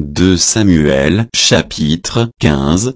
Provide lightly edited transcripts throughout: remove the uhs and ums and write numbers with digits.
2 Samuel chapitre 15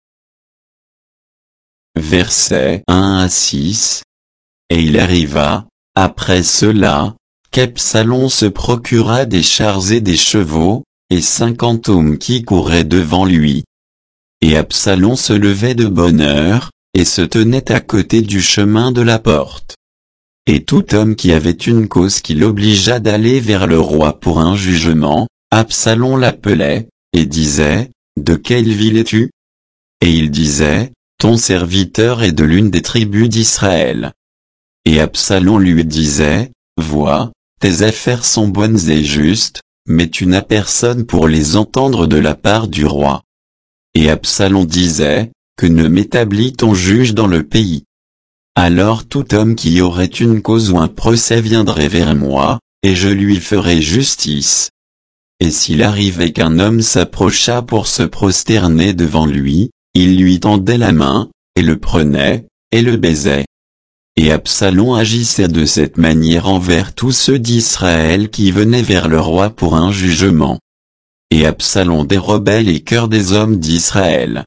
versets 1 à 6. Et il arriva, après cela, qu'Absalom se procura des chars et des chevaux, et 50 hommes qui couraient devant lui. Et Absalom se levait de bonne heure, et se tenait à côté du chemin de la porte. Et tout homme qui avait une cause qui l'obligea d'aller vers le roi pour un jugement, Absalom l'appelait, et disait, « De quelle ville es-tu » Et il disait, « Ton serviteur est de l'une des tribus d'Israël. » Et Absalom lui disait, « Vois, tes affaires sont bonnes et justes, mais tu n'as personne pour les entendre de la part du roi. » Et Absalom disait, « Que ne m'établit-on juge dans le pays ? Alors tout homme qui aurait une cause ou un procès viendrait vers moi, et je lui ferai justice. » Et s'il arrivait qu'un homme s'approchât pour se prosterner devant lui, il lui tendait la main, et le prenait, et le baisait. Et Absalom agissait de cette manière envers tous ceux d'Israël qui venaient vers le roi pour un jugement. Et Absalom dérobait les cœurs des hommes d'Israël.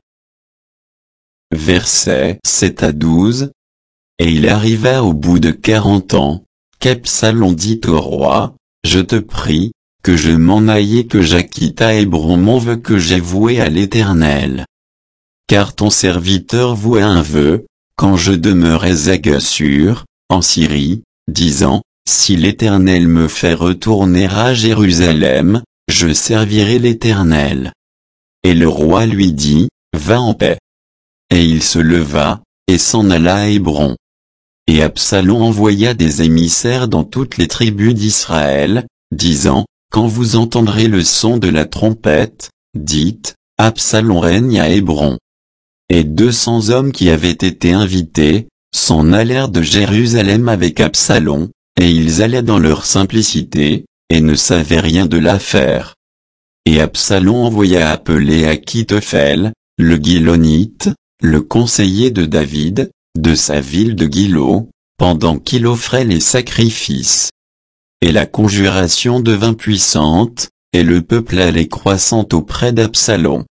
Versets 7 à 12. Et il arriva au bout de 40 ans, qu'Absalom dit au roi, « Je te prie, que je m'en aille et que j'acquitte à Hébron mon vœu que j'ai voué à l'Éternel. Car ton serviteur voua un vœu, quand je demeurais à Geshur, en Syrie, disant, si l'Éternel me fait retourner à Jérusalem, je servirai l'Éternel. Et le roi lui dit, va en paix. Et il se leva, et s'en alla à Hébron. Et Absalom envoya des émissaires dans toutes les tribus d'Israël, disant, quand vous entendrez le son de la trompette, dites, Absalom règne à Hébron. Et 200 hommes qui avaient été invités, s'en allèrent de Jérusalem avec Absalom, et ils allaient dans leur simplicité, et ne savaient rien de l'affaire. Et Absalom envoya appeler Achitophel, le Gilonite, le conseiller de David, de sa ville de Gilo, pendant qu'il offrait les sacrifices. Et la conjuration devint puissante, et le peuple allait croissant auprès d'Absalom.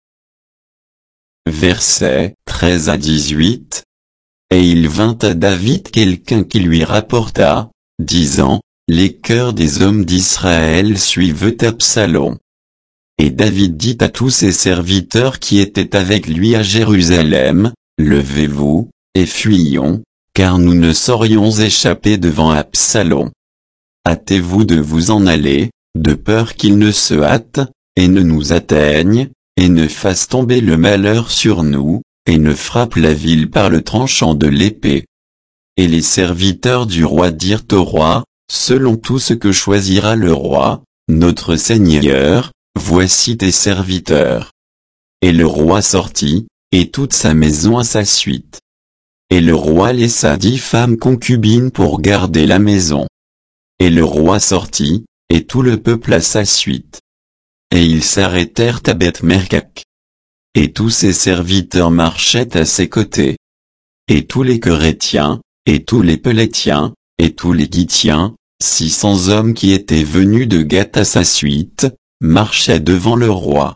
Versets 13 à 18. Et il vint à David quelqu'un qui lui rapporta, disant, les cœurs des hommes d'Israël suivent Absalom. Et David dit à tous ses serviteurs qui étaient avec lui à Jérusalem, levez-vous, et fuyons, car nous ne saurions échapper devant Absalom. Hâtez-vous de vous en aller, de peur qu'il ne se hâte, et ne nous atteigne, et ne fasse tomber le malheur sur nous, et ne frappe la ville par le tranchant de l'épée. Et les serviteurs du roi dirent au roi, selon tout ce que choisira le roi, notre Seigneur, voici tes serviteurs. Et le roi sortit, et toute sa maison à sa suite. Et le roi laissa 10 femmes concubines pour garder la maison. Et le roi sortit, et tout le peuple à sa suite. Et ils s'arrêtèrent à Beth-Merkak. Et tous ses serviteurs marchaient à ses côtés. Et tous les Kerétiens, et tous les Pelétiens, et tous les Gittiens, 600 hommes qui étaient venus de Gath à sa suite, marchaient devant le roi.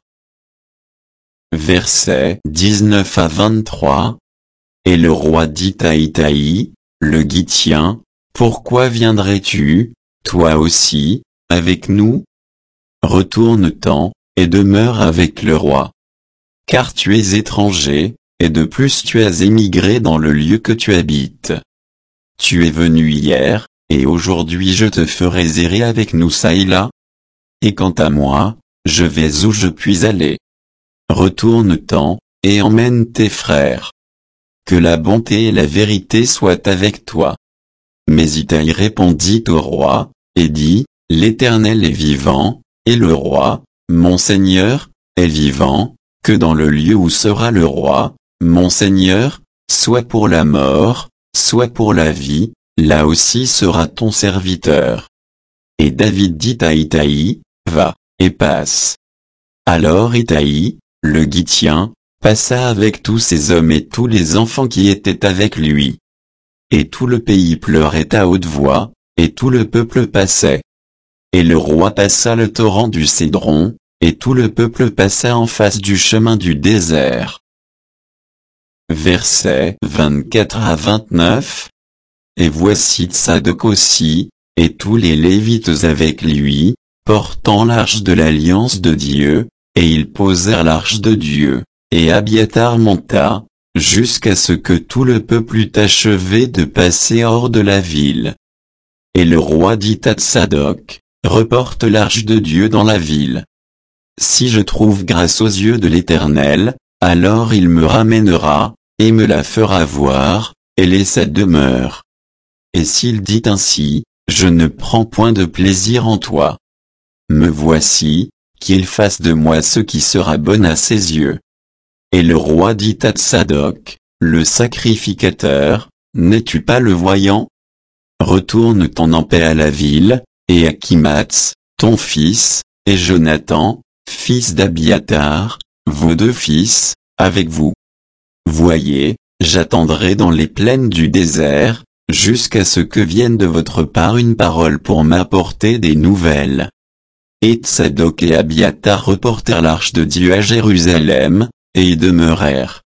Versets 19 à 23. Et le roi dit à Itaï, le Gittien, pourquoi viendrais-tu, toi aussi, avec nous? Retourne-t'en, et demeure avec le roi. Car tu es étranger, et de plus tu as émigré dans le lieu que tu habites. Tu es venu hier, et aujourd'hui je te ferai errer avec nous çà et là. Et quant à moi, je vais où je puis aller. Retourne-t'en, et emmène tes frères. Que la bonté et la vérité soient avec toi. Mais Itaï répondit au roi, et dit, l'Éternel est vivant, et le roi, mon Seigneur, est vivant, que dans le lieu où sera le roi, mon Seigneur, soit pour la mort, soit pour la vie, là aussi sera ton serviteur. Et David dit à Itaï, va, et passe. Alors Itaï, le Gittien, passa avec tous ses hommes et tous les enfants qui étaient avec lui. Et tout le pays pleurait à haute voix, et tout le peuple passait. Et le roi passa le torrent du Cédron, et tout le peuple passa en face du chemin du désert. Versets 24 à 29. Et voici Tsadok aussi, et tous les Lévites avec lui, portant l'arche de l'alliance de Dieu, et ils posèrent l'arche de Dieu, et Abiatar monta, jusqu'à ce que tout le peuple eût achevé de passer hors de la ville. Et le roi dit à Tsadok, reporte l'arche de Dieu dans la ville. Si je trouve grâce aux yeux de l'Éternel, alors il me ramènera, et me la fera voir, elle est sa demeure. Et s'il dit ainsi, je ne prends point de plaisir en toi. Me voici, qu'il fasse de moi ce qui sera bon à ses yeux. Et le roi dit à Tsadok, le sacrificateur, n'es-tu pas le voyant? Retourne-t'en en paix à la ville, et Achimath, ton fils, et Jonathan, fils d'Abiatar, vos deux fils, avec vous. Voyez, j'attendrai dans les plaines du désert, jusqu'à ce que vienne de votre part une parole pour m'apporter des nouvelles. Et Tsadok et Abiatar reportèrent l'arche de Dieu à Jérusalem, et y demeurèrent.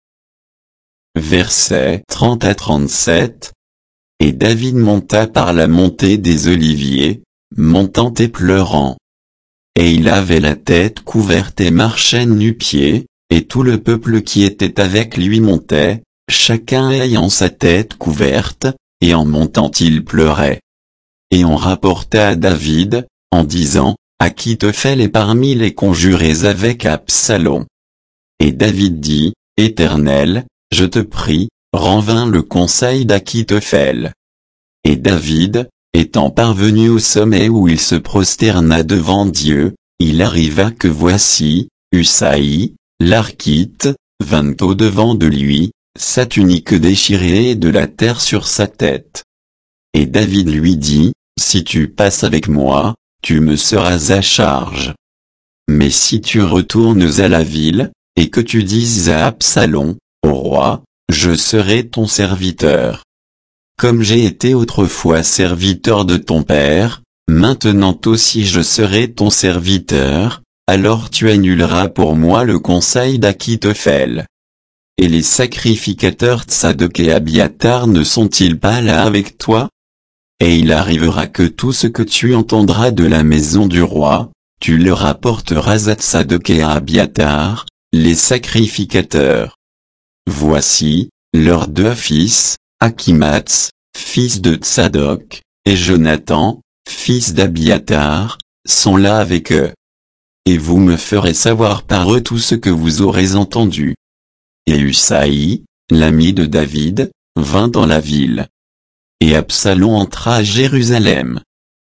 Versets 30 à 37. Et David monta par la montée des Oliviers, montant et pleurant. Et il avait la tête couverte et marchait nu-pieds, et tout le peuple qui était avec lui montait, chacun ayant sa tête couverte, et en montant il pleurait. Et on rapporta à David, en disant, Achitophel est parmi les conjurés avec Absalom. Et David dit, Éternel, je te prie, rends vain le conseil d'Achitophel. Et David, étant parvenu au sommet où il se prosterna devant Dieu, il arriva que voici, Usaï, l'Archite, vint au-devant de lui, sa tunique déchirée et de la terre sur sa tête. Et David lui dit, si tu passes avec moi, tu me seras à charge. Mais si tu retournes à la ville, et que tu dises à Absalom, au roi, je serai ton serviteur. Comme j'ai été autrefois serviteur de ton père, maintenant aussi je serai ton serviteur, alors tu annuleras pour moi le conseil d'Achitophel. Et les sacrificateurs Tsadok et Abiatar ne sont-ils pas là avec toi? Et il arrivera que tout ce que tu entendras de la maison du roi, tu le rapporteras à Tsadok et à Abiatar, les sacrificateurs. Voici, leurs deux fils, Achimath, fils de Tsadok, et Jonathan, fils d'Abiatar, sont là avec eux. Et vous me ferez savoir par eux tout ce que vous aurez entendu. Et Usaï, l'ami de David, vint dans la ville. Et Absalom entra à Jérusalem.